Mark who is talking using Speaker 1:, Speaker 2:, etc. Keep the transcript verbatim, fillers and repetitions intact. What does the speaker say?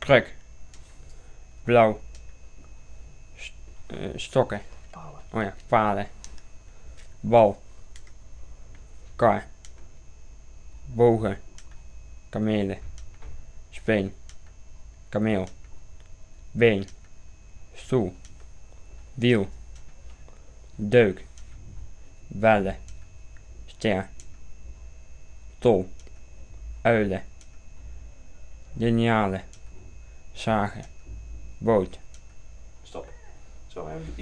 Speaker 1: Kruk. Blauw. St uh, stokken.
Speaker 2: Palen.
Speaker 1: Oh ja, palen. Bal. Kar. Bogen. Kamelen. Speen. Kameel. Been. Stoel. Wiel. Deuk. Bellen. Ster. Tol. Uilen. Linealen. Zagen. Boot.
Speaker 2: Stop. Zo, we hebben